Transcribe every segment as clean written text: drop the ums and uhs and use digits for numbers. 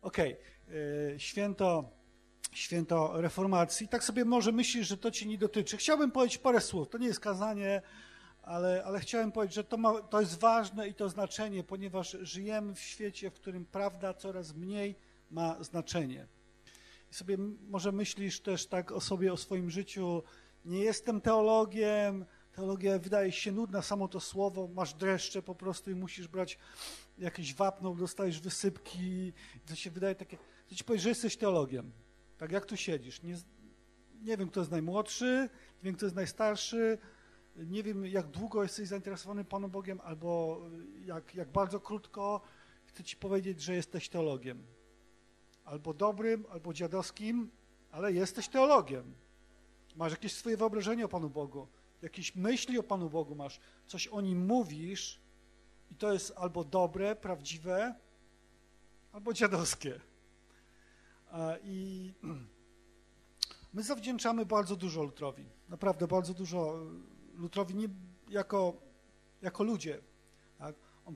Święto Reformacji. Tak sobie może myślisz, że to cię nie dotyczy. Chciałbym powiedzieć parę słów. To nie jest kazanie, ale chciałem powiedzieć, że to jest ważne i to znaczenie, ponieważ żyjemy w świecie, w którym prawda coraz mniej ma znaczenie. I sobie może myślisz też tak o sobie, o swoim życiu. Nie jestem teologiem, teologia wydaje się nudna, samo to słowo, masz dreszcze po prostu i musisz brać jakieś wapno, dostajesz wysypki. To się wydaje takie, to ci powiesz, że jesteś teologiem. Tak jak tu siedzisz. Nie wiem, kto jest najmłodszy, nie wiem, kto jest najstarszy, nie wiem, jak długo jesteś zainteresowany Panem Bogiem, albo jak bardzo krótko. Chcę ci powiedzieć, że jesteś teologiem. Albo dobrym, albo dziadowskim, ale jesteś teologiem. Masz jakieś swoje wyobrażenie o Panu Bogu, jakieś myśli o Panu Bogu masz, coś o Nim mówisz i to jest albo dobre, prawdziwe, albo dziadowskie. I my zawdzięczamy bardzo dużo Lutrowi, naprawdę bardzo dużo Lutrowi nie jako ludzie. Tak?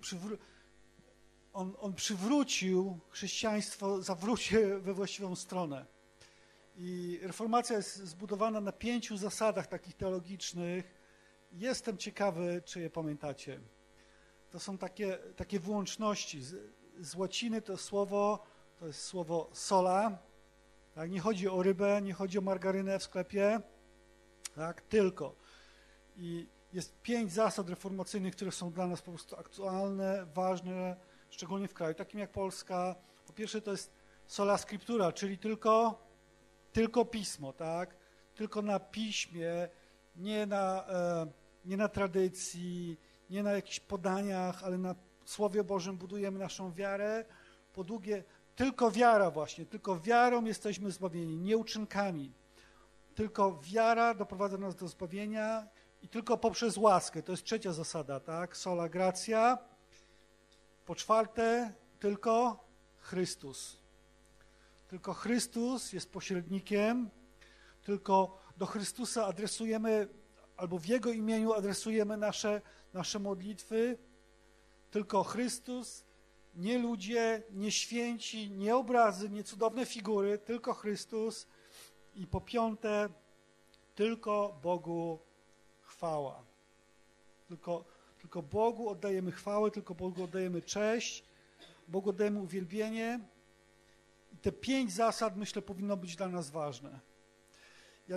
On przywrócił chrześcijaństwo, zawrócił we właściwą stronę. I reformacja jest zbudowana na 5 zasadach takich teologicznych. Jestem ciekawy, czy je pamiętacie. To są takie wyłączności. Z łaciny to jest słowo sola. Tak? Nie chodzi o rybę, nie chodzi o margarynę w sklepie, tak? Tylko. I jest 5 zasad reformacyjnych, które są dla nas po prostu aktualne, ważne, szczególnie w kraju takim jak Polska. Po pierwsze to jest sola scriptura, czyli tylko pismo, tak? Tylko na piśmie, nie na tradycji, nie na jakichś podaniach, ale na Słowie Bożym budujemy naszą wiarę. Po drugie, tylko wiara właśnie, tylko wiarą jesteśmy zbawieni, nie uczynkami. Tylko wiara doprowadza nas do zbawienia i tylko poprzez łaskę. To jest 3. zasada, tak? Sola gratia. Po 4, tylko Chrystus. Tylko Chrystus jest pośrednikiem, tylko do Chrystusa adresujemy, albo w Jego imieniu adresujemy nasze modlitwy. Tylko Chrystus, nie ludzie, nie święci, nie obrazy, nie cudowne figury, tylko Chrystus. I po 5, tylko Bogu chwała. Tylko Bogu oddajemy chwałę, tylko Bogu oddajemy cześć, Bogu oddajemy uwielbienie. I te 5 zasad, myślę, powinno być dla nas ważne. Ja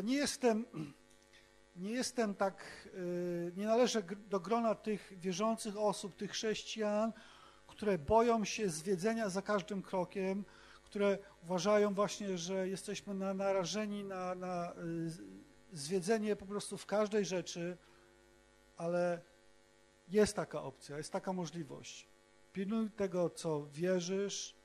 nie należę do grona tych wierzących osób, tych chrześcijan, które boją się zwiedzenia za każdym krokiem, które uważają właśnie, że jesteśmy narażeni na zwiedzenie po prostu w każdej rzeczy, ale jest taka opcja, jest taka możliwość. Pilnuj tego, co wierzysz,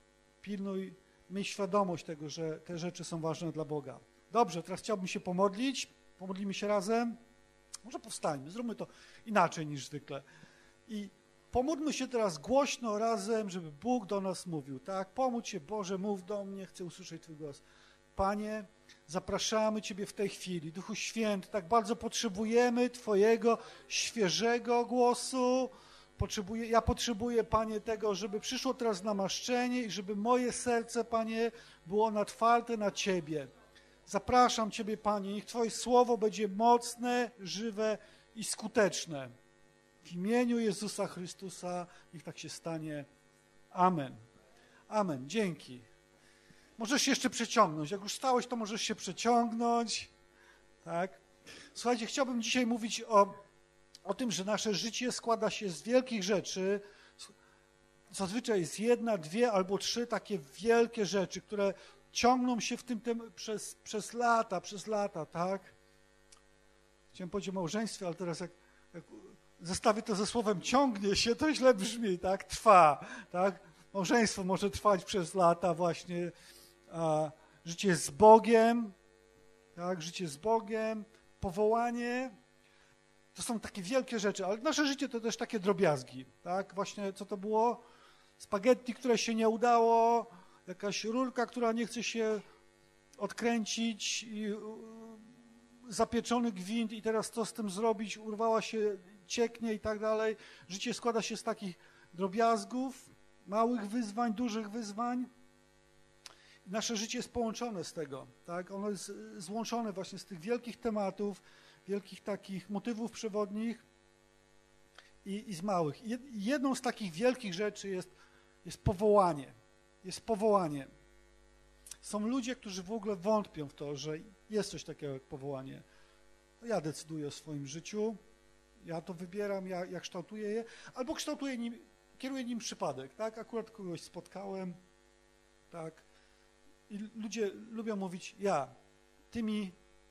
miej świadomość tego, że te rzeczy są ważne dla Boga. Dobrze, teraz chciałbym się pomodlić. Pomodlimy się razem. Może powstańmy, zróbmy to inaczej niż zwykle. I pomódlmy się teraz głośno razem, żeby Bóg do nas mówił. Tak? Pomódl się, Boże, mów do mnie, chcę usłyszeć Twój głos. Panie, zapraszamy Ciebie w tej chwili. Duchu Święty, tak bardzo potrzebujemy Twojego świeżego głosu. Ja potrzebuję, Panie, tego, żeby przyszło teraz namaszczenie i żeby moje serce, Panie, było otwarte na Ciebie. Zapraszam Ciebie, Panie, niech Twoje słowo będzie mocne, żywe i skuteczne. W imieniu Jezusa Chrystusa niech tak się stanie. Amen. Amen. Dzięki. Możesz się jeszcze przeciągnąć. Jak już stałeś, to możesz się przeciągnąć. Tak? Słuchajcie, chciałbym dzisiaj mówić o tym, że nasze życie składa się z wielkich rzeczy. Zazwyczaj jest 1, 2 albo 3 takie wielkie rzeczy, które ciągną się w tym przez lata, tak? Chciałem powiedzieć o małżeństwie, ale teraz jak zestawię to ze słowem ciągnie się, to źle brzmi, tak? Trwa, tak? Małżeństwo może trwać przez lata właśnie. Życie z Bogiem, tak? Życie z Bogiem, powołanie. To są takie wielkie rzeczy, ale nasze życie to też takie drobiazgi, tak? Właśnie co to było? Spaghetti, które się nie udało, jakaś rurka, która nie chce się odkręcić i zapieczony gwint i teraz co z tym zrobić, urwała się, cieknie i tak dalej. Życie składa się z takich drobiazgów, małych wyzwań, dużych wyzwań. Nasze życie jest połączone z tego, tak? Ono jest złączone właśnie z tych wielkich tematów, wielkich takich motywów przewodnich i z małych. Jedną z takich wielkich rzeczy jest powołanie. Jest powołanie. Są ludzie, którzy w ogóle wątpią w to, że jest coś takiego jak powołanie. Ja decyduję o swoim życiu, ja to wybieram, ja kształtuję je, albo kieruję nim przypadek, tak? Akurat kogoś spotkałem, tak? I ludzie lubią mówić tymi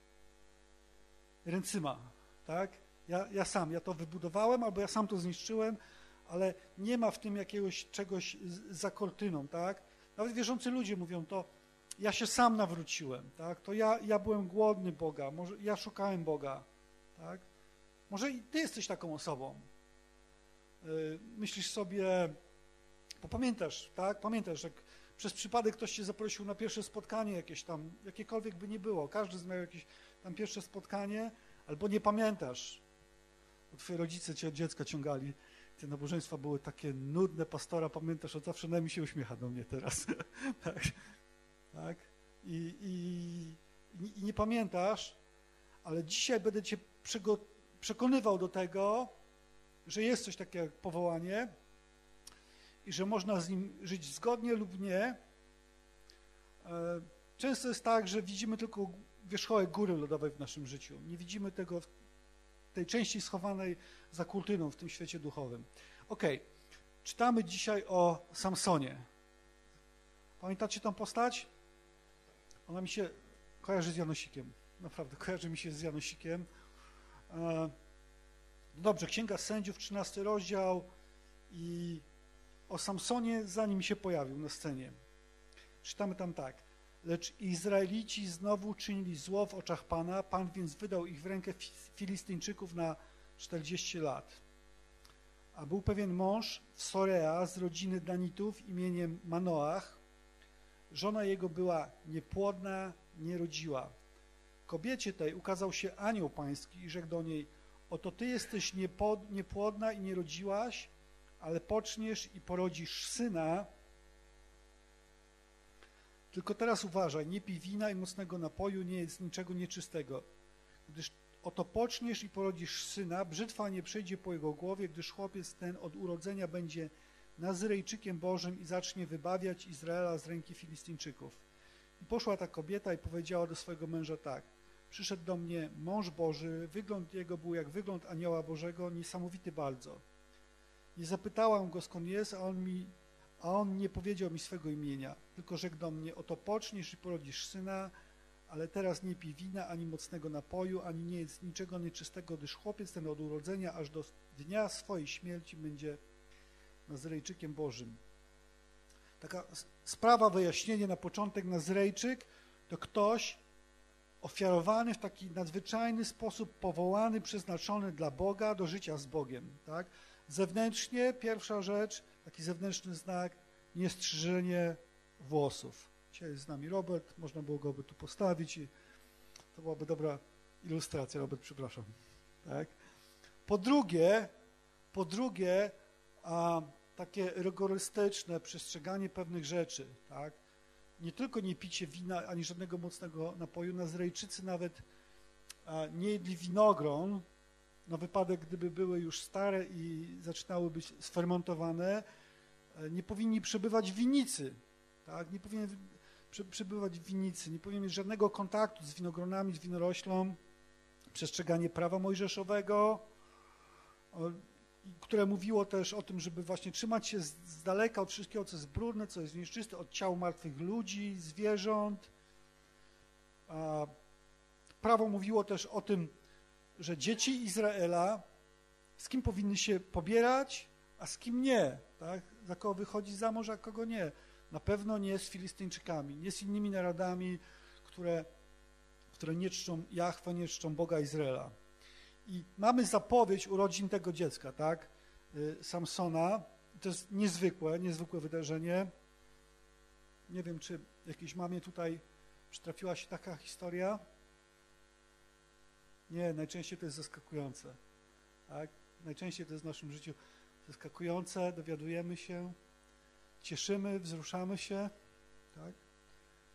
ręcyma, tak? Ja to wybudowałem, albo ja sam to zniszczyłem, ale nie ma w tym jakiegoś czegoś za kortyną, tak? Nawet wierzący ludzie mówią to, ja się sam nawróciłem, tak? To ja byłem głodny Boga, może ja szukałem Boga, tak? Może i ty jesteś taką osobą. Myślisz sobie, bo pamiętasz, tak? Pamiętasz, jak przez przypadek ktoś cię zaprosił na pierwsze spotkanie jakieś tam, jakiekolwiek by nie było, każdy miał jakieś tam pierwsze spotkanie, albo nie pamiętasz, bo twoi rodzice cię od dziecka ciągali. Te nabożeństwa były takie nudne, pastora, pamiętasz, od zawsze mi się uśmiecha do mnie teraz. tak? I nie pamiętasz, ale dzisiaj będę cię przekonywał do tego, że jest coś takiego jak powołanie i że można z nim żyć zgodnie lub nie. Często jest tak, że widzimy tylko wierzchołek góry lodowej w naszym życiu. Nie widzimy tego w tej części schowanej za kurtyną w tym świecie duchowym. Czytamy dzisiaj o Samsonie. Pamiętacie tą postać? Ona mi się kojarzy z Janosikiem. Naprawdę, kojarzy mi się z Janosikiem. Dobrze, Księga Sędziów, 13 rozdział i o Samsonie, zanim się pojawił na scenie. Czytamy tam tak. Lecz Izraelici znowu czynili zło w oczach Pana, Pan więc wydał ich w rękę Filistyńczyków na 40 lat. A był pewien mąż w Sorea z rodziny Danitów imieniem Manoach. Żona jego była niepłodna, nie rodziła. Kobiecie tej ukazał się anioł pański i rzekł do niej: oto ty jesteś niepłodna i nie rodziłaś, ale poczniesz i porodzisz syna. Tylko teraz uważaj, nie pij wina i mocnego napoju, nie jedz niczego nieczystego. Gdyż oto poczniesz i porodzisz syna, brzytwa nie przejdzie po jego głowie, gdyż chłopiec ten od urodzenia będzie Nazyrejczykiem Bożym i zacznie wybawiać Izraela z ręki Filistyńczyków. I poszła ta kobieta i powiedziała do swojego męża tak: przyszedł do mnie mąż Boży, wygląd jego był jak wygląd anioła Bożego, niesamowity bardzo. Nie zapytałam go, skąd jest, a on nie powiedział mi swego imienia, tylko rzekł do mnie: oto poczniesz i porodzisz syna, ale teraz nie pij wina, ani mocnego napoju, ani nie jedz niczego nieczystego, gdyż chłopiec ten od urodzenia aż do dnia swojej śmierci będzie Nazyrejczykiem Bożym. Taka sprawa, wyjaśnienie na początek. Nazyrejczyk to ktoś ofiarowany w taki nadzwyczajny sposób, powołany, przeznaczony dla Boga do życia z Bogiem. Tak? Zewnętrznie, pierwsza rzecz, taki zewnętrzny znak, niestrzyżenie włosów. Dzisiaj jest z nami Robert, można było go tu postawić i to byłaby dobra ilustracja. Robert, przepraszam. Tak? Po drugie, takie rygorystyczne przestrzeganie pewnych rzeczy. Tak? Nie tylko nie picie wina, ani żadnego mocnego napoju. Nazyrejczycy nawet nie jedli winogron, na wypadek, gdyby były już stare i zaczynały być sfermentowane. Nie powinni przebywać w winnicy. Tak? Nie powinien przebywać w winnicy, nie powinien mieć żadnego kontaktu z winogronami, z winoroślą. Przestrzeganie prawa mojżeszowego, które mówiło też o tym, żeby właśnie trzymać się z daleka od wszystkiego, co jest brudne, co jest nieczyste, od ciał martwych ludzi, zwierząt. Prawo mówiło też o tym, że dzieci Izraela, z kim powinny się pobierać, a z kim nie. Tak? Za kogo wychodzi za mąż, a kogo nie. Na pewno nie z Filistyńczykami, nie z innymi narodami, które nie czczą Jahwe, nie czczą Boga Izraela. I mamy zapowiedź urodzin tego dziecka, tak? Samsona. To jest niezwykłe wydarzenie. Nie wiem, czy jakiejś mamie tutaj przytrafiła się taka historia. Nie, najczęściej to jest zaskakujące. Tak? Najczęściej to jest w naszym życiu zaskakujące, dowiadujemy się, cieszymy, wzruszamy się. Tak?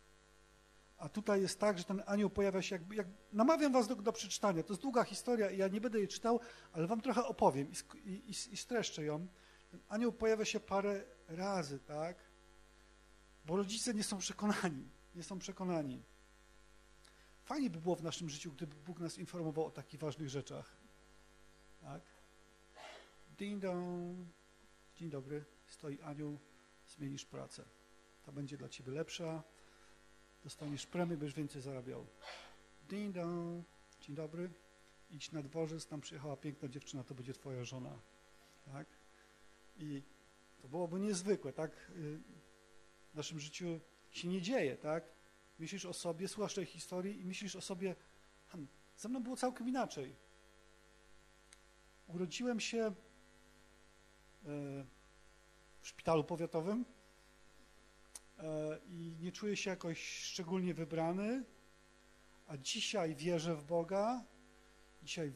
A tutaj jest tak, że ten anioł pojawia się namawiam was do przeczytania. To jest długa historia i ja nie będę jej czytał, ale wam trochę opowiem i streszczę ją. Ten anioł pojawia się parę razy, tak? Bo rodzice nie są przekonani. Fajnie by było w naszym życiu, gdyby Bóg nas informował o takich ważnych rzeczach. Tak? Ding dong. Dzień dobry, stoi anioł, zmienisz pracę. Ta będzie dla ciebie lepsza, dostaniesz premię, będziesz więcej zarabiał. Ding dong. Dzień dobry, idź na dworzec, tam przyjechała piękna dziewczyna, to będzie twoja żona. Tak? I to byłoby niezwykłe, tak? W naszym życiu się nie dzieje, tak? Myślisz o sobie, słuchasz tej historii i myślisz o sobie, ze mną było całkiem inaczej. Urodziłem się w szpitalu powiatowym i nie czuję się jakoś szczególnie wybrany, a dzisiaj wierzę w Boga, dzisiaj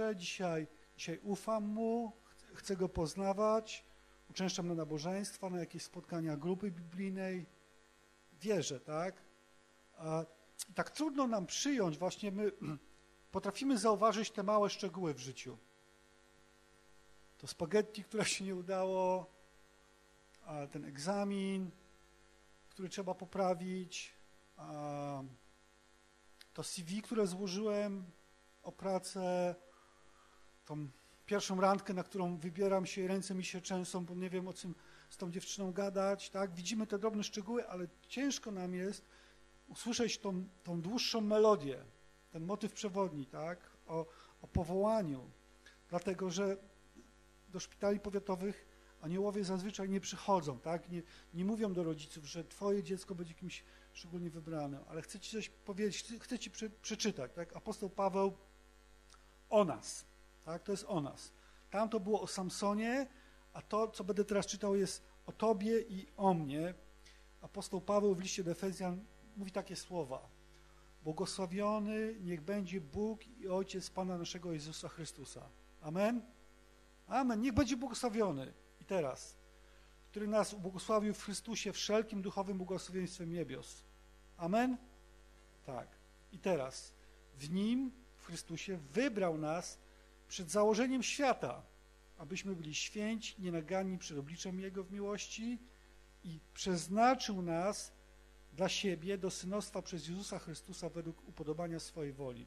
ufam Mu, chcę Go poznawać, uczęszczam na nabożeństwa, na jakieś spotkania grupy biblijnej, wierzę, tak? I tak trudno nam przyjąć, właśnie my potrafimy zauważyć te małe szczegóły w życiu. To spaghetti, które się nie udało, a ten egzamin, który trzeba poprawić, a to CV, które złożyłem o pracę, tą pierwszą randkę, na którą wybieram się i ręce mi się trzęsą, bo nie wiem o czym z tą dziewczyną gadać, tak? Widzimy te drobne szczegóły, ale ciężko nam jest usłyszeć tą dłuższą melodię, ten motyw przewodni, tak? O powołaniu, dlatego że do szpitali powiatowych aniołowie zazwyczaj nie przychodzą, tak? Nie mówią do rodziców, że twoje dziecko będzie kimś szczególnie wybranym, ale chcę ci coś powiedzieć, chcę ci przeczytać, tak? Apostoł Paweł o nas, tak? To jest o nas. Tam to było o Samsonie, a to, co będę teraz czytał, jest o tobie i o mnie. Apostoł Paweł w liście do Efezjan mówi takie słowa: błogosławiony niech będzie Bóg i Ojciec Pana naszego Jezusa Chrystusa. Amen? Amen. Niech będzie błogosławiony. I teraz, który nas ubłogosławił w Chrystusie wszelkim duchowym błogosławieństwem niebios. Amen? Tak. I teraz, w Nim, w Chrystusie, wybrał nas przed założeniem świata, abyśmy byli święci, nienaganni przed obliczem Jego w miłości i przeznaczył nas dla siebie do synostwa przez Jezusa Chrystusa według upodobania swojej woli.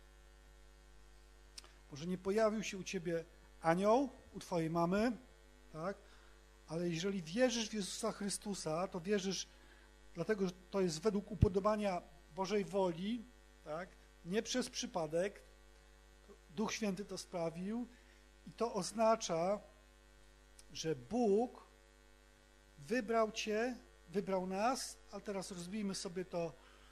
Może nie pojawił się u ciebie anioł, u twojej mamy, tak? Ale jeżeli wierzysz w Jezusa Chrystusa, to wierzysz dlatego, że to jest według upodobania Bożej woli, tak? Nie przez przypadek. Duch Święty to sprawił i to oznacza, że Bóg wybrał cię, wybrał nas, ale teraz rozbijmy sobie to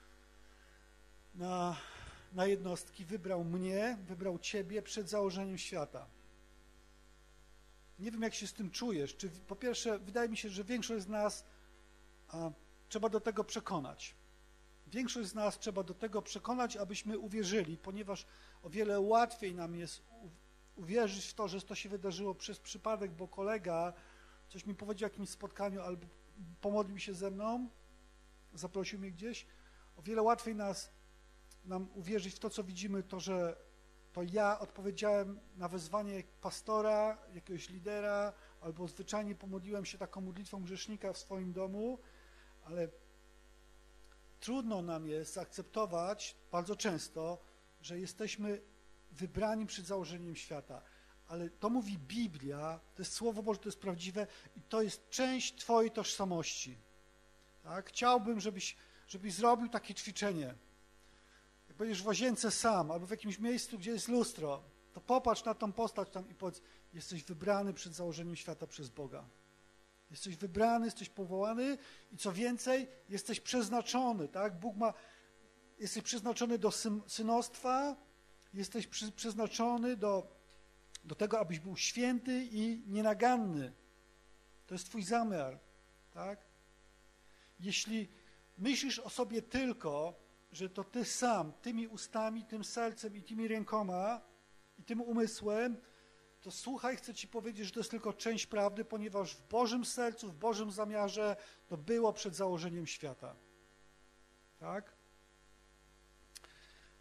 na jednostki. Wybrał mnie, wybrał ciebie przed założeniem świata. Nie wiem, jak się z tym czujesz. Po pierwsze, wydaje mi się, że większość z nas trzeba do tego przekonać. Większość z nas trzeba do tego przekonać, abyśmy uwierzyli, ponieważ o wiele łatwiej nam jest uwierzyć w to, że to się wydarzyło przez przypadek, bo kolega coś mi powiedział w jakimś spotkaniu albo pomodlił się ze mną, zaprosił mnie gdzieś. O wiele łatwiej nam uwierzyć w to, co widzimy, to, że to ja odpowiedziałem na wezwanie pastora, jakiegoś lidera, albo zwyczajnie pomodliłem się taką modlitwą grzesznika w swoim domu, ale trudno nam jest zaakceptować bardzo często, że jesteśmy wybrani przed założeniem świata. Ale to mówi Biblia, to jest Słowo Boże, to jest prawdziwe i to jest część twojej tożsamości. Tak? Chciałbym, żebyś zrobił takie ćwiczenie. Jak będziesz w łazience sam albo w jakimś miejscu, gdzie jest lustro, to popatrz na tą postać tam i powiedz: jesteś wybrany przed założeniem świata przez Boga. Jesteś wybrany, jesteś powołany i co więcej, jesteś przeznaczony, tak? Jesteś przeznaczony do synostwa, jesteś przeznaczony do tego, abyś był święty i nienaganny. To jest twój zamiar, tak? Jeśli myślisz o sobie tylko, że to ty sam, tymi ustami, tym sercem i tymi rękoma i tym umysłem, to słuchaj, chcę ci powiedzieć, że to jest tylko część prawdy, ponieważ w Bożym sercu, w Bożym zamiarze to było przed założeniem świata. Tak?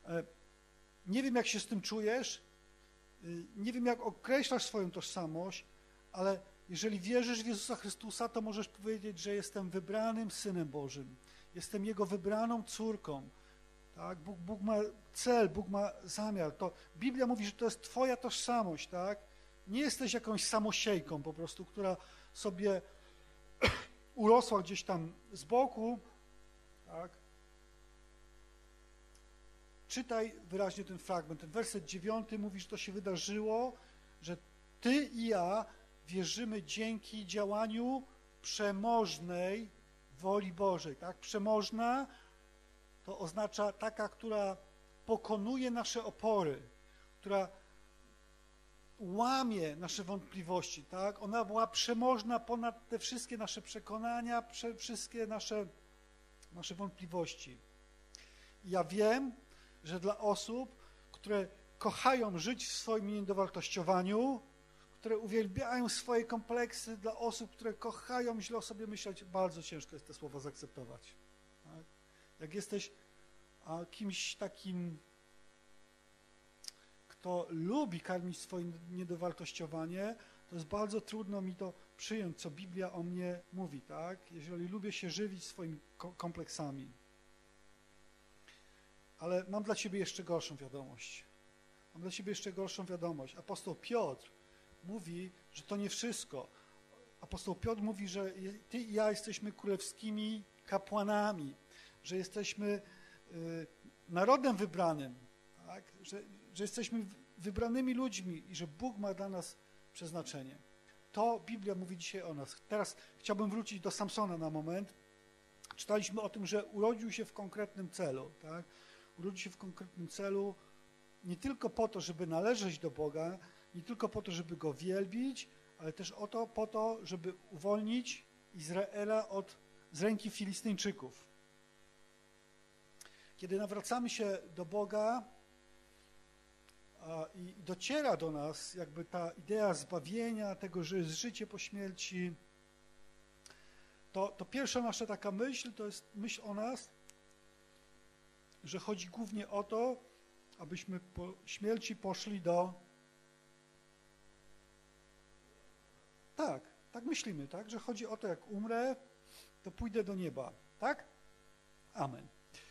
Nie wiem, jak się z tym czujesz, nie wiem, jak określasz swoją tożsamość, ale jeżeli wierzysz w Jezusa Chrystusa, to możesz powiedzieć, że jestem wybranym Synem Bożym. Jestem Jego wybraną córką. Tak? Bóg ma cel, Bóg ma zamiar. Biblia mówi, że to jest twoja tożsamość. Tak? Nie jesteś jakąś samosiejką po prostu, która sobie urosła gdzieś tam z boku. Tak? Czytaj wyraźnie ten fragment. Ten werset 9 mówi, że to się wydarzyło, że ty i ja wierzymy dzięki działaniu przemożnej woli Bożej. Tak? Przemożna to oznacza taka, która pokonuje nasze opory, która łamie nasze wątpliwości. Tak? Ona była przemożna ponad te wszystkie nasze przekonania, wszystkie nasze wątpliwości. I ja wiem, że dla osób, które kochają żyć w swoim niedowartościowaniu, które uwielbiają swoje kompleksy, dla osób, które kochają źle o sobie myśleć, bardzo ciężko jest te słowa zaakceptować. Tak? Jak jesteś kimś takim, kto lubi karmić swoje niedowartościowanie, to jest bardzo trudno mi to przyjąć, co Biblia o mnie mówi, tak? Jeżeli lubię się żywić swoimi kompleksami. Ale mam dla ciebie jeszcze gorszą wiadomość. Mam dla ciebie jeszcze gorszą wiadomość. Apostoł Piotr mówi, że to nie wszystko. Apostoł Piotr mówi, że ty i ja jesteśmy królewskimi kapłanami, że jesteśmy narodem wybranym, tak? Że jesteśmy wybranymi ludźmi i że Bóg ma dla nas przeznaczenie. To Biblia mówi dzisiaj o nas. Teraz chciałbym wrócić do Samsona na moment. Czytaliśmy o tym, że urodził się w konkretnym celu. Tak? Urodził się w konkretnym celu nie tylko po to, żeby należeć do Boga, nie tylko po to, żeby Go wielbić, ale też po to, żeby uwolnić Izraela z ręki Filistyńczyków. Kiedy nawracamy się do Boga i dociera do nas jakby ta idea zbawienia, tego, że jest życie po śmierci, to pierwsza nasza taka myśl, to jest myśl o nas, że chodzi głównie o to, abyśmy po śmierci poszli do... Tak myślimy, tak? Że chodzi o to, jak umrę, to pójdę do nieba, tak? Amen.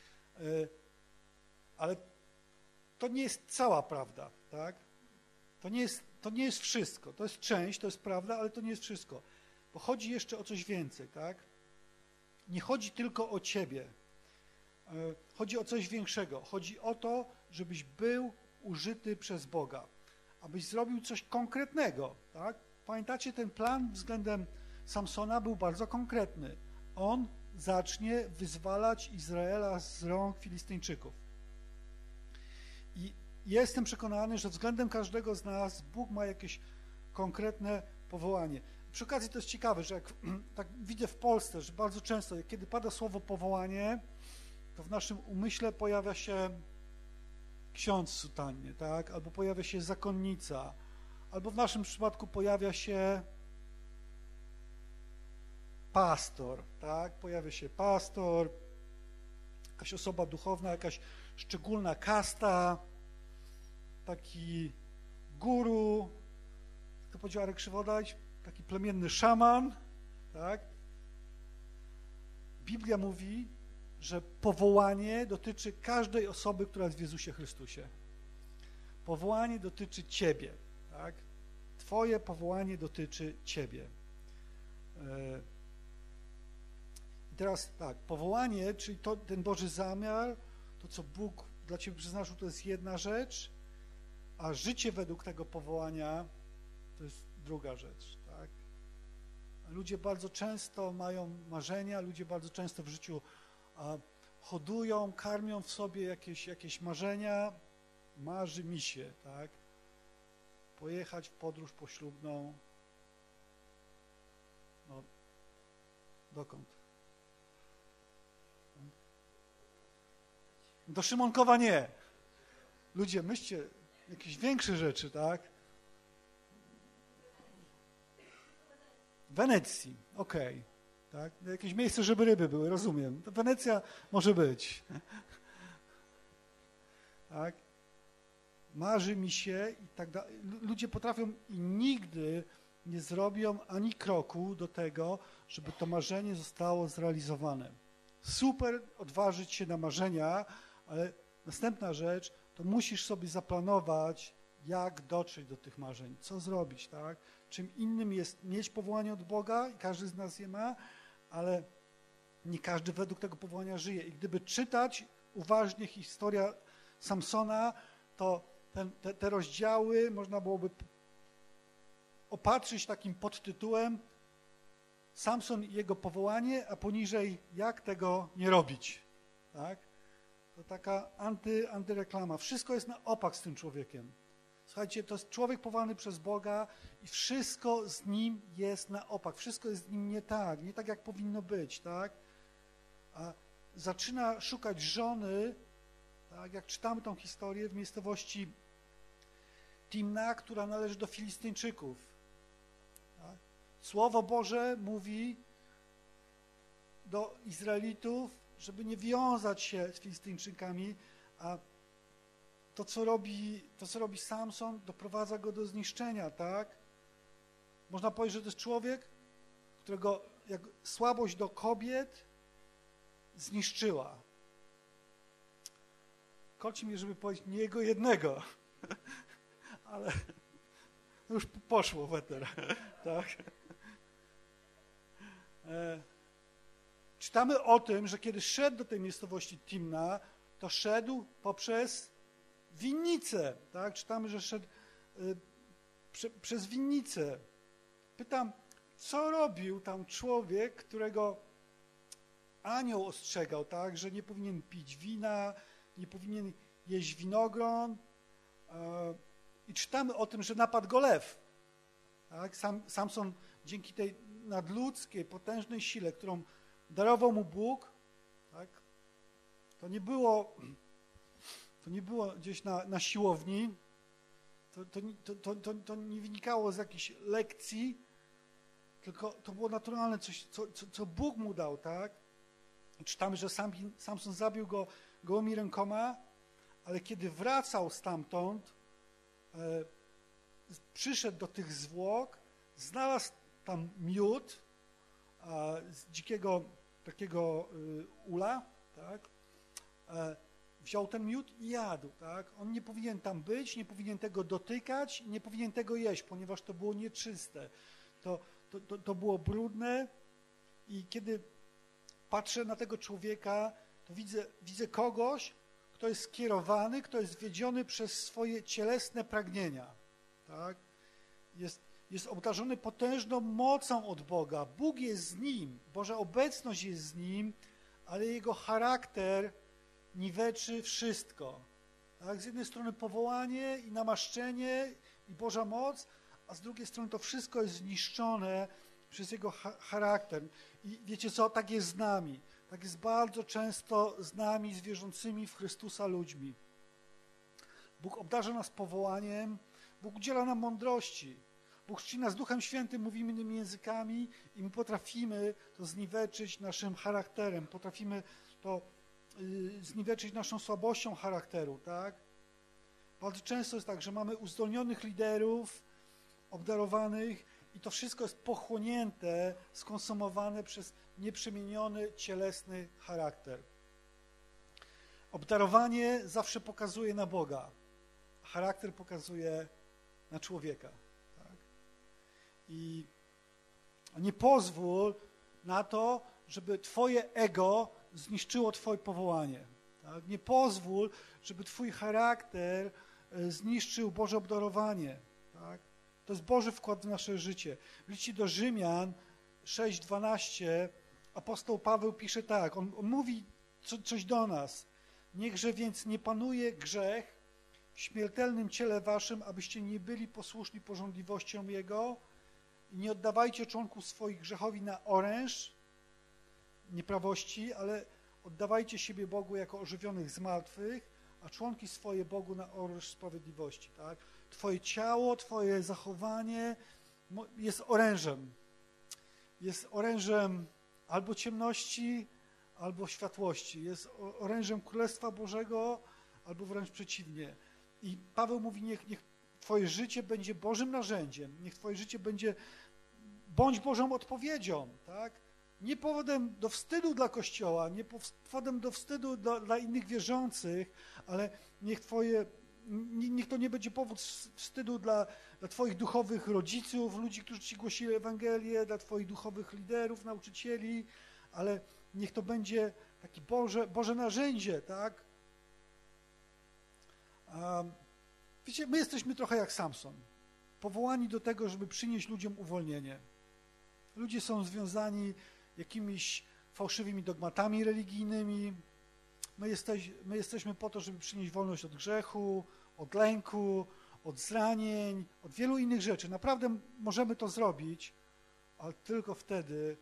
Ale to nie jest cała prawda, tak? To nie jest wszystko. To jest część, to jest prawda, ale to nie jest wszystko. Bo chodzi jeszcze o coś więcej, tak? Nie chodzi tylko o ciebie. Chodzi o coś większego. Chodzi o to, żebyś był użyty przez Boga. Abyś zrobił coś konkretnego, tak? Pamiętacie, ten plan względem Samsona był bardzo konkretny. On zacznie wyzwalać Izraela z rąk Filistyńczyków. I jestem przekonany, że względem każdego z nas Bóg ma jakieś konkretne powołanie. Przy okazji to jest ciekawe, że jak tak widzę w Polsce, że bardzo często, kiedy pada słowo powołanie, to w naszym umyśle pojawia się ksiądz w sutannie, tak? Albo pojawia się zakonnica, albo w naszym przypadku pojawia się pastor, tak? Pojawia się pastor, jakaś osoba duchowna, jakaś szczególna kasta, taki guru, jak to powiedział Arek Krzywodajć, taki plemienny szaman, tak? Biblia mówi, że powołanie dotyczy każdej osoby, która jest w Jezusie Chrystusie. Powołanie dotyczy ciebie, tak? Twoje powołanie dotyczy ciebie. I teraz tak, powołanie, czyli ten Boży zamiar, to co Bóg dla ciebie przeznaczył, to jest jedna rzecz, a życie według tego powołania to jest druga rzecz, tak? Ludzie bardzo często mają marzenia, ludzie bardzo często w życiu hodują, karmią w sobie jakieś marzenia. Marzy mi się, tak? Pojechać w podróż poślubną. No, dokąd? Do Szymonkowa nie. Ludzie, myślcie, jakieś większe rzeczy, tak? Wenecji, okej. Tak? Jakieś miejsce, żeby ryby były, rozumiem. To Wenecja może być. tak? Marzy mi się i tak dalej. Ludzie potrafią i nigdy nie zrobią ani kroku do tego, żeby to marzenie zostało zrealizowane. Super odważyć się na marzenia, ale następna rzecz, to musisz sobie zaplanować, jak dotrzeć do tych marzeń, co zrobić, tak? Czym innym jest mieć powołanie od Boga i każdy z nas je ma, ale nie każdy według tego powołania żyje. I gdyby czytać uważnie historię Samsona, to te rozdziały można byłoby opatrzyć takim podtytułem Samson i jego powołanie, a poniżej jak tego nie robić. Tak? To taka antyreklama. Wszystko jest na opak z tym człowiekiem. Słuchajcie, to jest człowiek powołany przez Boga i wszystko z nim jest na opak. Wszystko jest z nim nie tak jak powinno być. Tak? A zaczyna szukać żony, tak? Jak czytamy tą historię w miejscowości Timna, która należy do Filistyńczyków. Tak? Słowo Boże mówi do Izraelitów, żeby nie wiązać się z Filistyńczykami, a to, co robi Samson, doprowadza go do zniszczenia, tak? Można powiedzieć, że to jest człowiek, którego jak słabość do kobiet zniszczyła. Kolci mnie, żeby powiedzieć nie jego jednego, ale już poszło w eter, tak? Czytamy o tym, że kiedy szedł do tej miejscowości Timna, to szedł poprzez winnicę, tak? Czytamy, że szedł przez winnicę. Pytam, co robił tam człowiek, którego anioł ostrzegał, tak? Że nie powinien pić wina, nie powinien jeść winogron. I czytamy o tym, że napadł go lew. Tak? Samson dzięki tej nadludzkiej, potężnej sile, którą darował mu Bóg, tak? To nie było gdzieś na siłowni, to nie wynikało z jakichś lekcji, tylko to było naturalne coś, co Bóg mu dał, tak? Czytamy, że Samson zabił go gołymi rękoma, ale kiedy wracał stamtąd, przyszedł do tych zwłok, znalazł tam miód z dzikiego takiego ula, tak? Wziął ten miód i jadł, tak? On nie powinien tam być, nie powinien tego dotykać, nie powinien tego jeść, ponieważ to było nieczyste. To było brudne i kiedy patrzę na tego człowieka, to widzę kogoś, kto jest skierowany, kto jest wiedziony przez swoje cielesne pragnienia. Tak? Jest obdarzony potężną mocą od Boga. Bóg jest z nim, Boża obecność jest z nim, ale jego charakter niweczy wszystko. Tak? Z jednej strony powołanie i namaszczenie i Boża moc, a z drugiej strony to wszystko jest zniszczone przez jego charakter. I wiecie co, tak jest z nami. Tak jest bardzo często z nami, z wierzącymi w Chrystusa ludźmi. Bóg obdarza nas powołaniem, Bóg udziela nam mądrości. Bóg chrzci nas Duchem Świętym, mówimy innymi językami i my potrafimy to zniweczyć naszym charakterem, potrafimy to zniweczyć naszą słabością charakteru, tak? Bardzo często jest tak, że mamy uzdolnionych liderów, obdarowanych i to wszystko jest pochłonięte, skonsumowane przez nieprzemieniony, cielesny charakter. Obdarowanie zawsze pokazuje na Boga, a charakter pokazuje na człowieka. Tak? I nie pozwól na to, żeby twoje ego zniszczyło twoje powołanie. Tak? Nie pozwól, żeby twój charakter zniszczył Boże obdarowanie. Tak? To jest Boży wkład w nasze życie. W liście do Rzymian 6:12 apostoł Paweł pisze tak, on mówi coś do nas. Niechże więc nie panuje grzech w śmiertelnym ciele waszym, abyście nie byli posłuszni pożądliwościom Jego i nie oddawajcie członków swoich grzechowi na oręż nieprawości, ale oddawajcie siebie Bogu jako ożywionych z martwych, a członki swoje Bogu na oręż sprawiedliwości. Tak? Twoje ciało, twoje zachowanie jest orężem. Jest orężem albo ciemności, albo światłości. Jest orężem Królestwa Bożego, albo wręcz przeciwnie. I Paweł mówi, niech twoje życie będzie Bożym narzędziem, niech twoje życie bądź Bożą odpowiedzią, tak? Nie powodem do wstydu dla Kościoła, nie powodem do wstydu dla innych wierzących, ale niech to nie będzie powód wstydu dla twoich duchowych rodziców, ludzi, którzy ci głosili Ewangelię, dla twoich duchowych liderów, nauczycieli, ale niech to będzie takie Boże narzędzie, tak? Wiecie, my jesteśmy trochę jak Samson, powołani do tego, żeby przynieść ludziom uwolnienie. Ludzie są związani jakimiś fałszywymi dogmatami religijnymi. My jesteśmy po to, żeby przynieść wolność od grzechu, od lęku, od zranień, od wielu innych rzeczy. Naprawdę możemy to zrobić, ale tylko wtedy,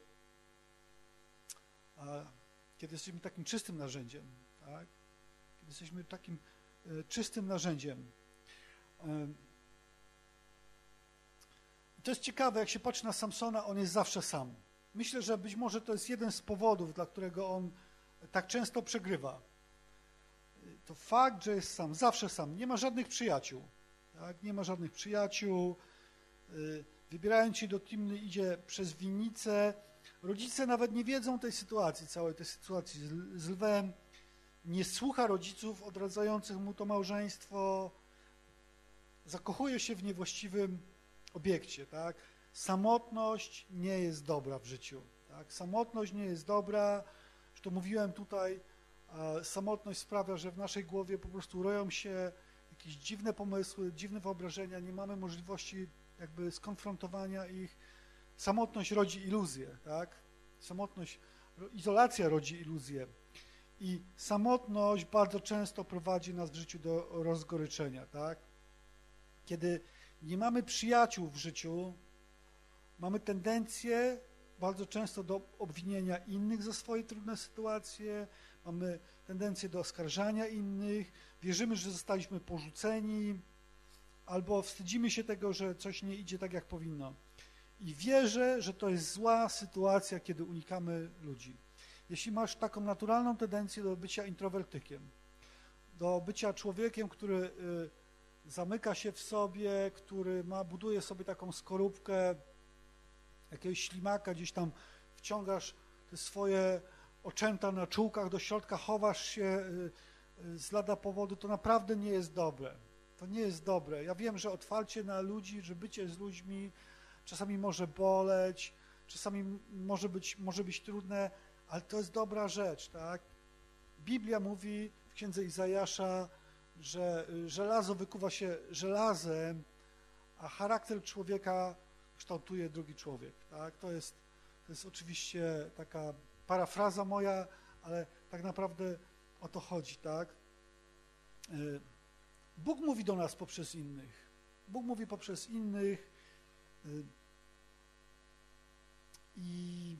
kiedy jesteśmy takim czystym narzędziem, tak? Kiedy jesteśmy takim czystym narzędziem. To jest ciekawe, jak się patrzy na Samsona, on jest zawsze sam. Myślę, że być może to jest jeden z powodów, dla którego on tak często przegrywa. To fakt, że jest sam, zawsze sam, nie ma żadnych przyjaciół. Tak? Nie ma żadnych przyjaciół. Wybierając się do Timny, idzie przez winnicę. Rodzice nawet nie wiedzą całej tej sytuacji z lwem. Nie słucha rodziców odradzających mu to małżeństwo. Zakochuje się w niewłaściwym obiekcie. Tak? Samotność nie jest dobra w życiu. Tak? Samotność nie jest dobra. Już to mówiłem tutaj. Samotność sprawia, że w naszej głowie po prostu roją się jakieś dziwne pomysły, dziwne wyobrażenia. Nie mamy możliwości jakby skonfrontowania ich. Samotność rodzi iluzję. Tak? Izolacja rodzi iluzję. I samotność bardzo często prowadzi nas w życiu do rozgoryczenia. Tak? Kiedy nie mamy przyjaciół w życiu, mamy tendencję bardzo często do obwinienia innych za swoje trudne sytuacje, mamy tendencję do oskarżania innych, wierzymy, że zostaliśmy porzuceni, albo wstydzimy się tego, że coś nie idzie tak, jak powinno. I wierzę, że to jest zła sytuacja, kiedy unikamy ludzi. Jeśli masz taką naturalną tendencję do bycia introwertykiem, do bycia człowiekiem, który zamyka się w sobie, który buduje sobie taką skorupkę, jakiegoś ślimaka, gdzieś tam wciągasz te swoje oczęta na czułkach do środka, chowasz się z lada powodu, to naprawdę nie jest dobre. To nie jest dobre. Ja wiem, że otwarcie na ludzi, że bycie z ludźmi czasami może boleć, czasami może być trudne, ale to jest dobra rzecz, tak? Biblia mówi w księdze Izajasza, że żelazo wykuwa się żelazem, a charakter człowieka kształtuje drugi człowiek, tak? To jest oczywiście taka parafraza moja, ale tak naprawdę o to chodzi, tak? Bóg mówi do nas poprzez innych. Bóg mówi poprzez innych i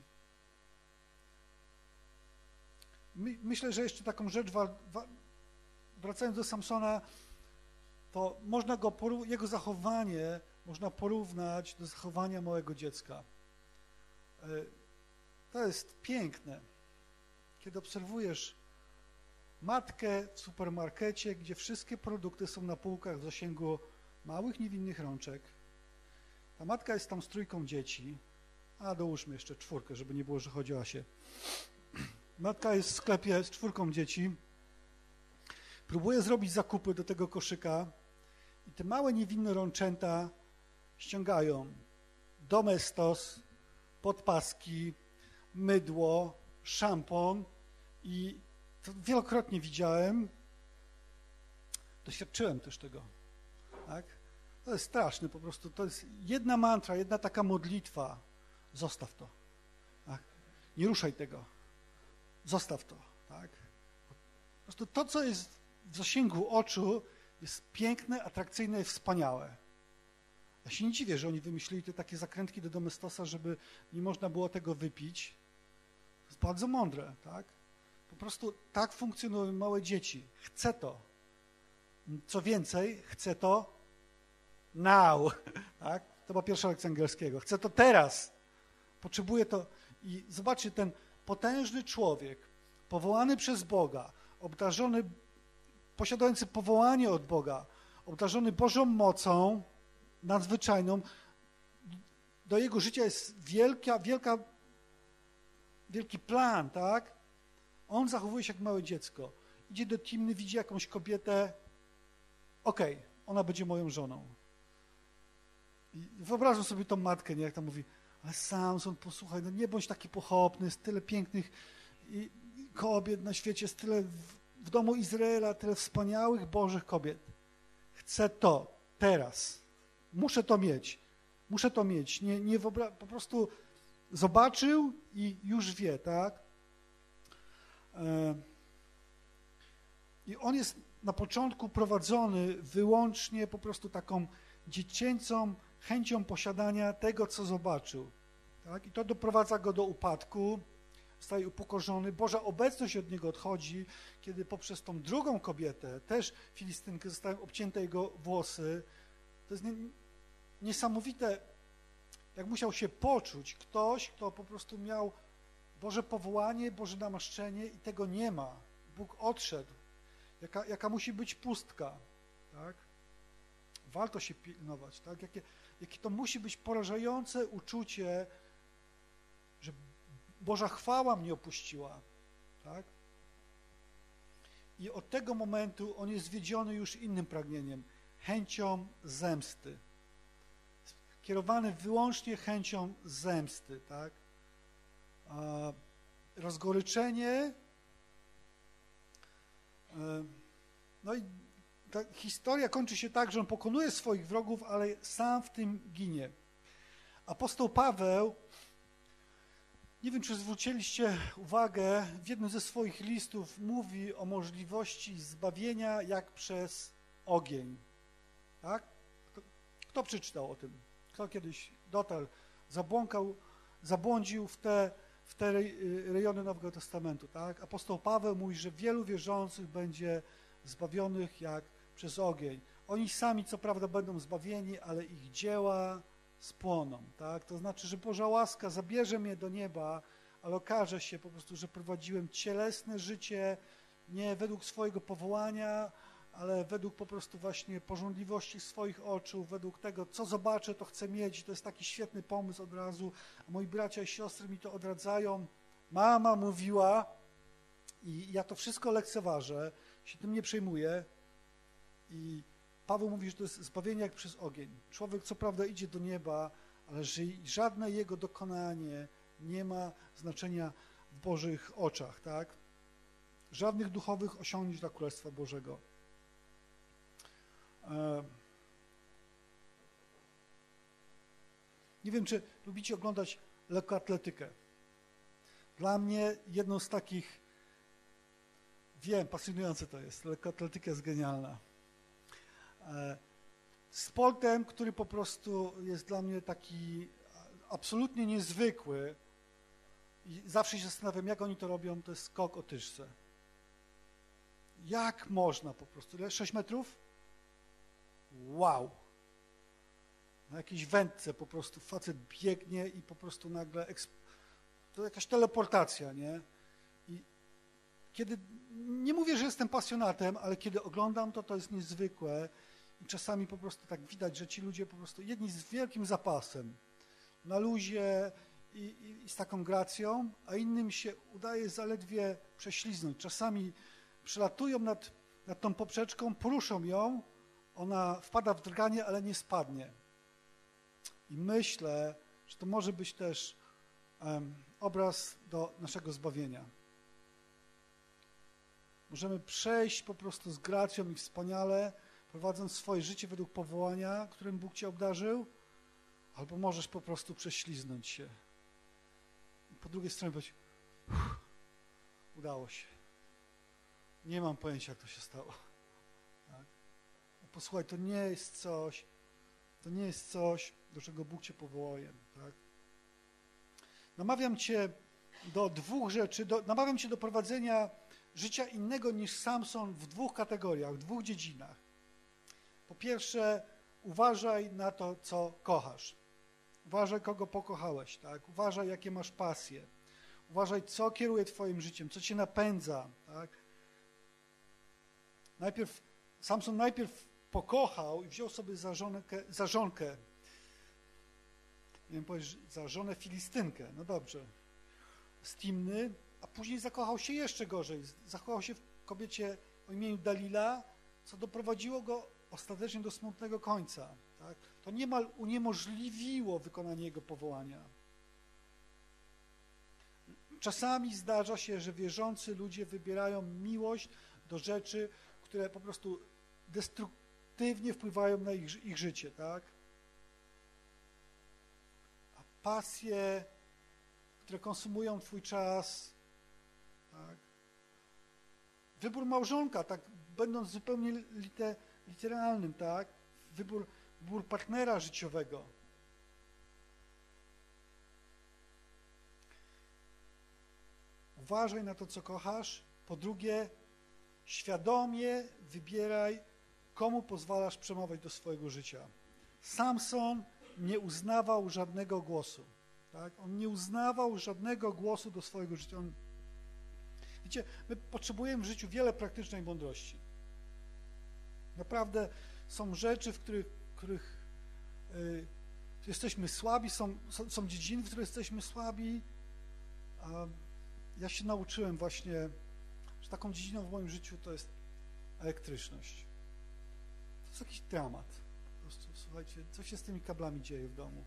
myślę, że jeszcze taką rzecz, wracając do Samsona, to można jego zachowanie można porównać do zachowania małego dziecka. To jest piękne, kiedy obserwujesz matkę w supermarkecie, gdzie wszystkie produkty są na półkach w zasięgu małych, niewinnych rączek. Ta matka jest tam z 3 dzieci, a dołóżmy jeszcze 4, żeby nie było, że chodzi o Asię. Matka jest w sklepie z 4 dzieci, próbuje zrobić zakupy do tego koszyka i te małe, niewinne rączęta ściągają Domestos, podpaski, mydło, szampon i to wielokrotnie widziałem, doświadczyłem też tego, tak? To jest straszne po prostu, to jest jedna mantra, jedna taka modlitwa, zostaw to, tak? Nie ruszaj tego, zostaw to, tak? Po prostu to, co jest w zasięgu oczu, jest piękne, atrakcyjne i wspaniałe. Ja się nie dziwię, że oni wymyślili te takie zakrętki do Domestosa, żeby nie można było tego wypić. To jest bardzo mądre, tak? Po prostu tak funkcjonują małe dzieci. Chcę to. Co więcej, chcę to now, tak? To była pierwsza lekcja angielskiego. Chcę to teraz. Potrzebuję to. I zobaczcie, ten potężny człowiek, powołany przez Boga, obdarzony posiadający powołanie od Boga, obdarzony Bożą mocą nadzwyczajną, do jego życia jest wielki plan, tak? On zachowuje się jak małe dziecko. Idzie do Timny, widzi jakąś kobietę, okej, ona będzie moją żoną. I wyobrażam sobie tą matkę, nie, jak tam mówi, ale Samson, posłuchaj, no nie bądź taki pochopny, jest tyle pięknych i kobiet na świecie, jest tyle w domu Izraela, tyle wspaniałych Bożych kobiet. Chcę to, teraz. Muszę to mieć. Po prostu zobaczył i już wie, tak? I on jest na początku prowadzony wyłącznie po prostu taką dziecięcą chęcią posiadania tego, co zobaczył. Tak? I to doprowadza go do upadku, zostaje upokorzony. Boża obecność od niego odchodzi, kiedy poprzez tą drugą kobietę, też Filistynkę, zostają obcięte jego włosy. To jest niesamowite, jak musiał się poczuć ktoś, kto po prostu miał Boże powołanie, Boże namaszczenie i tego nie ma. Bóg odszedł. Jaka musi być pustka. Tak? Warto się pilnować. Tak? Jakie to musi być porażające uczucie, że Boża chwała mnie opuściła. Tak? I od tego momentu on jest zwiedziony już innym pragnieniem, chęcią zemsty. Kierowany wyłącznie chęcią zemsty. Tak? Rozgoryczenie. No i ta historia kończy się tak, że on pokonuje swoich wrogów, ale sam w tym ginie. Apostoł Paweł, nie wiem, czy zwróciliście uwagę, w jednym ze swoich listów mówi o możliwości zbawienia jak przez ogień. Tak? Kto przeczytał o tym? Kto kiedyś dotarł, zabłądził w te rejony Nowego Testamentu. Tak? Apostoł Paweł mówi, że wielu wierzących będzie zbawionych jak przez ogień. Oni sami co prawda będą zbawieni, ale ich dzieła spłoną. Tak? To znaczy, że Boża łaska zabierze mnie do nieba, ale okaże się po prostu, że prowadziłem cielesne życie nie według swojego powołania, ale według po prostu właśnie pożądliwości swoich oczu, według tego, co zobaczę, to chcę mieć. To jest taki świetny pomysł od razu. A moi bracia i siostry mi to odradzają. Mama mówiła i ja to wszystko lekceważę, się tym nie przejmuję. I Paweł mówi, że to jest zbawienie jak przez ogień. Człowiek co prawda idzie do nieba, ale że żadne jego dokonanie nie ma znaczenia w Bożych oczach, tak? Żadnych duchowych osiągnięć dla Królestwa Bożego. Nie wiem, czy lubicie oglądać lekkoatletykę. Dla mnie jedną z takich, wiem, pasjonujące to jest, lekkoatletyka jest genialna. Sportem, który po prostu jest dla mnie taki absolutnie niezwykły i zawsze się zastanawiam, jak oni to robią, to jest skok o tyżce. Jak można po prostu, 6 metrów? Wow! Na jakiejś wędce po prostu facet biegnie i po prostu nagle to jakaś teleportacja, nie? I kiedy, nie mówię, że jestem pasjonatem, ale kiedy oglądam to jest niezwykłe i czasami po prostu tak widać, że ci ludzie po prostu, jedni z wielkim zapasem, na luzie i z taką gracją, a innym się udaje zaledwie prześliznąć. Czasami przelatują nad tą poprzeczką, poruszą ją, ona wpada w drganie, ale nie spadnie. I myślę, że to może być też obraz do naszego zbawienia. Możemy przejść po prostu z gracją i wspaniale, prowadząc swoje życie według powołania, którym Bóg cię obdarzył, albo możesz po prostu prześliznąć się. I po drugiej stronie być, udało się. Nie mam pojęcia, jak to się stało. Tak? Posłuchaj, to nie jest coś, do czego Bóg cię powołuje. Tak? Namawiam cię do 2 rzeczy, namawiam cię do prowadzenia życia innego niż Samson w 2 kategoriach, w 2 dziedzinach. Po pierwsze, uważaj na to, co kochasz. Uważaj, kogo pokochałeś. Tak? Uważaj, jakie masz pasje. Uważaj, co kieruje twoim życiem, co cię napędza. Tak? Samson najpierw pokochał i wziął sobie za żonkę, nie wiem powiedzieć, za żonę Filistynkę, no dobrze, z Timny, a później zakochał się jeszcze gorzej. Zakochał się w kobiecie o imieniu Dalila, co doprowadziło go ostatecznie do smutnego końca. Tak? To niemal uniemożliwiło wykonanie jego powołania. Czasami zdarza się, że wierzący ludzie wybierają miłość do rzeczy, które po prostu destruktywnie wpływają na ich życie, tak? A pasje, które konsumują twój czas, tak? Wybór małżonka, tak, będąc zupełnie literalnym, tak? Wybór partnera życiowego. Uważaj na to, co kochasz. Po drugie, świadomie wybieraj, komu pozwalasz przemawiać do swojego życia. Samson nie uznawał żadnego głosu. Tak? On nie uznawał żadnego głosu do swojego życia. Wiecie, my potrzebujemy w życiu wiele praktycznej mądrości. Naprawdę są rzeczy, w których jesteśmy słabi, są dziedziny, w których jesteśmy słabi. Ja się nauczyłem właśnie, że taką dziedziną w moim życiu to jest elektryczność. To jest jakiś dramat. Po prostu, słuchajcie, co się z tymi kablami dzieje w domu?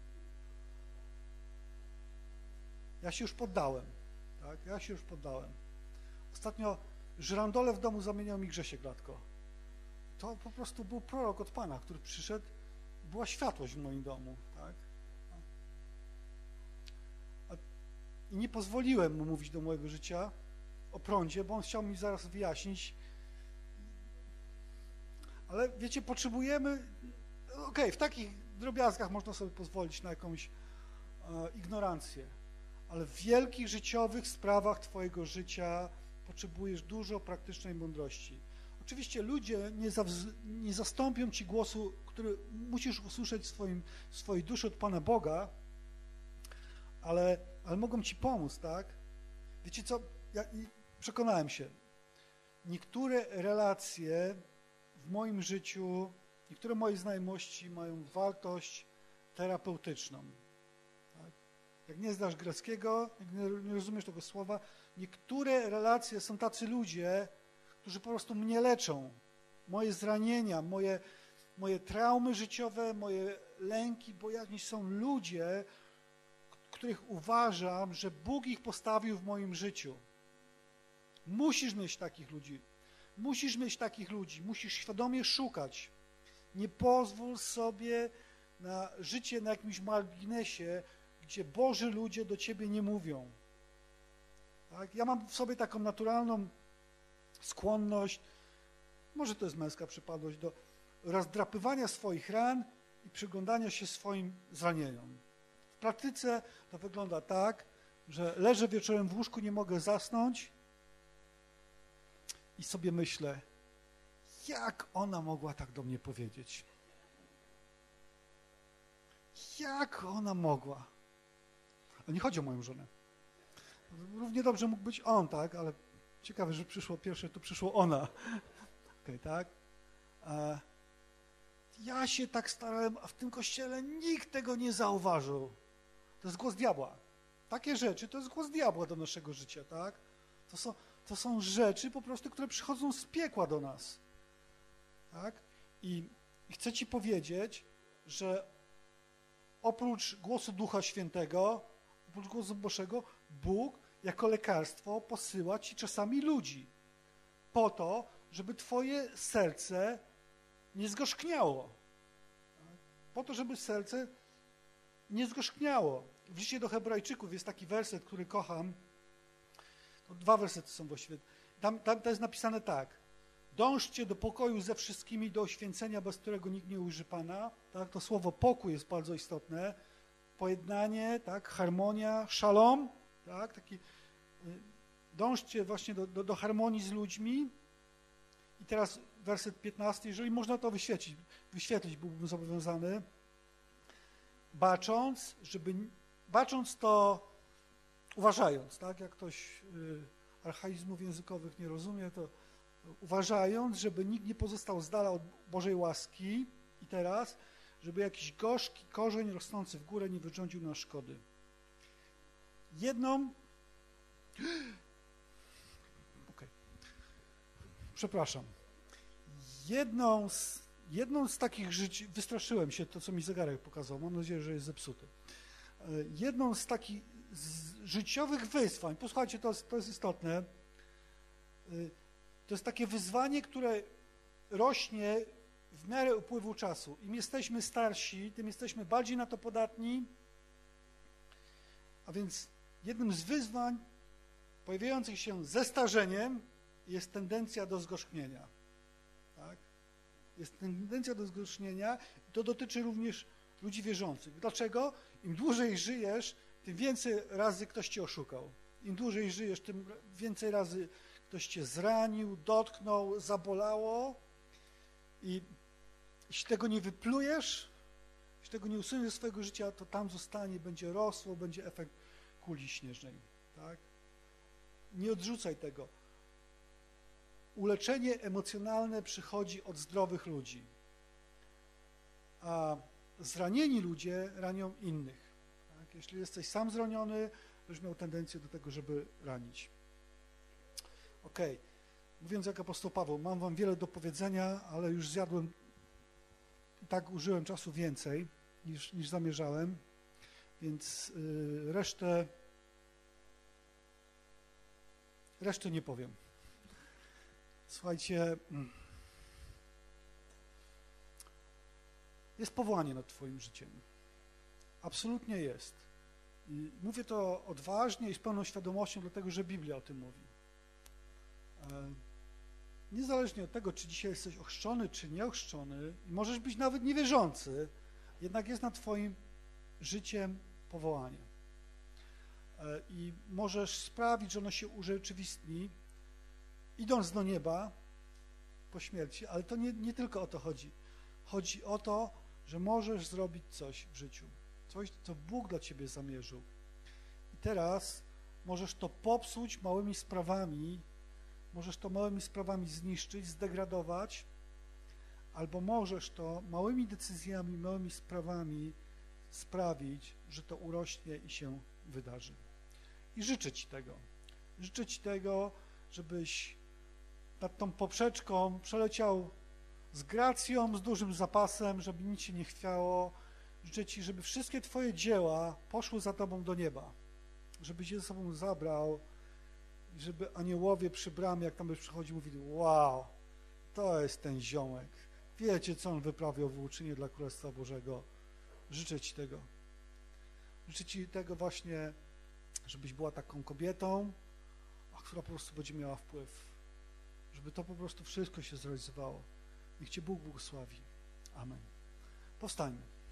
Ja się już poddałem. Tak? Ja się już poddałem. Ostatnio żyrandole w domu zamieniał mi Grzesiek Gladko. To po prostu był prorok od Pana, który przyszedł, była światłość w moim domu. Tak? I nie pozwoliłem mu mówić do mojego życia o prądzie, bo on chciał mi zaraz wyjaśnić. Ale wiecie, potrzebujemy... Okej, w takich drobiazgach można sobie pozwolić na jakąś ignorancję, ale w wielkich życiowych sprawach twojego życia potrzebujesz dużo praktycznej mądrości. Oczywiście ludzie nie zastąpią ci głosu, który musisz usłyszeć w swojej duszy od Pana Boga, ale mogą ci pomóc, tak? Wiecie co? Ja przekonałem się. Niektóre relacje w moim życiu, niektóre moje znajomości mają wartość terapeutyczną. Tak? Jak nie znasz greckiego, jak nie rozumiesz tego słowa, niektóre relacje są tacy ludzie, którzy po prostu mnie leczą. Moje zranienia, moje traumy życiowe, moje lęki, bojaźni są ludzie, których uważam, że Bóg ich postawił w moim życiu. Musisz mieć takich ludzi. Musisz mieć takich ludzi. Musisz świadomie szukać. Nie pozwól sobie na życie na jakimś marginesie, gdzie Boży ludzie do ciebie nie mówią. Tak? Ja mam w sobie taką naturalną skłonność, może to jest męska przypadłość, do rozdrapywania swoich ran i przyglądania się swoim zranieniom. W praktyce to wygląda tak, że leżę wieczorem w łóżku, nie mogę zasnąć i sobie myślę, jak ona mogła tak do mnie powiedzieć? Jak ona mogła? A nie chodzi o moją żonę. Równie dobrze mógł być on, tak? Ale ciekawe, że przyszło pierwsze, to przyszło ona. Okay, tak? Ja się tak starałem, a w tym kościele nikt tego nie zauważył. To jest głos diabła. Takie rzeczy to jest głos diabła do naszego życia, tak? To są rzeczy po prostu, które przychodzą z piekła do nas. Tak? I chcę ci powiedzieć, że oprócz głosu Ducha Świętego, oprócz głosu Bożego, Bóg jako lekarstwo posyła ci czasami ludzi po to, żeby twoje serce nie zgorzkniało. Po to, żeby serce nie zgorzkniało. W liście do Hebrajczyków jest taki werset, który kocham. To 2 wersety są właściwie. Tam to jest napisane tak. Dążcie do pokoju ze wszystkimi, do oświęcenia, bez którego nikt nie ujrzy Pana. Tak? To słowo pokój jest bardzo istotne. Pojednanie, tak? Harmonia, szalom. Tak? Dążcie właśnie do harmonii z ludźmi. I teraz werset 15. Jeżeli można to wyświetlić, byłbym zobowiązany. Bacząc to uważając, tak? Jak ktoś archaizmów językowych nie rozumie, to uważając, żeby nikt nie pozostał z dala od Bożej łaski i teraz, żeby jakiś gorzki korzeń rosnący w górę nie wyrządził nam szkody. Jedną z takich żyć, wystraszyłem się, to co mi zegarek pokazał, mam nadzieję, że jest zepsuty. Jedną z takich życiowych wyzwań, posłuchajcie, to jest istotne, to jest takie wyzwanie, które rośnie w miarę upływu czasu. Im jesteśmy starsi, tym jesteśmy bardziej na to podatni, a więc jednym z wyzwań pojawiających się ze starzeniem jest tendencja do zgorzknienia. Tak? Jest tendencja do zgorzknienia i to dotyczy również ludzi wierzących. Dlaczego? Im dłużej żyjesz, tym więcej razy ktoś cię oszukał. Im dłużej żyjesz, tym więcej razy ktoś cię zranił, dotknął, zabolało i jeśli tego nie wyplujesz, jeśli tego nie usuniesz ze swojego życia, to tam zostanie, będzie rosło, będzie efekt kuli śnieżnej. Tak? Nie odrzucaj tego. Uleczenie emocjonalne przychodzi od zdrowych ludzi, a zranieni ludzie ranią innych. Tak? Jeśli jesteś sam zraniony, będziesz miał tendencję do tego, żeby ranić. Okej. Mówiąc jak apostoł Paweł, mam wam wiele do powiedzenia, ale już zjadłem i tak użyłem czasu więcej niż zamierzałem, więc resztę nie powiem. Słuchajcie, jest powołanie nad twoim życiem. Absolutnie jest. I mówię to odważnie i z pełną świadomością, dlatego że Biblia o tym mówi. Niezależnie od tego, czy dzisiaj jesteś ochrzczony, czy nieochrzczony, i możesz być nawet niewierzący, jednak jest nad twoim życiem powołanie. I możesz sprawić, że ono się urzeczywistni, idąc do nieba po śmierci, ale to nie tylko o to chodzi. Chodzi o to, że możesz zrobić coś w życiu. Coś, co Bóg dla ciebie zamierzył. I teraz możesz to popsuć małymi sprawami, możesz to małymi sprawami zniszczyć, zdegradować, albo możesz to małymi decyzjami, małymi sprawami sprawić, że to urośnie i się wydarzy. I życzę ci tego. Życzę ci tego, żebyś nad tą poprzeczką przeleciał z gracją, z dużym zapasem, żeby nic się nie chwiało. Życzę ci, żeby wszystkie twoje dzieła poszły za tobą do nieba. Żebyś je ze sobą zabrał i żeby aniołowie przy bramie, jak tam byś przychodził, mówili: wow, to jest ten ziomek. Wiecie, co on wyprawiał w uczynie dla Królestwa Bożego. Życzę ci tego. Życzę ci tego właśnie, żebyś była taką kobietą, która po prostu będzie miała wpływ. Żeby to po prostu wszystko się zrealizowało. Niech cię Bóg błogosławi. Amen. Powstańmy.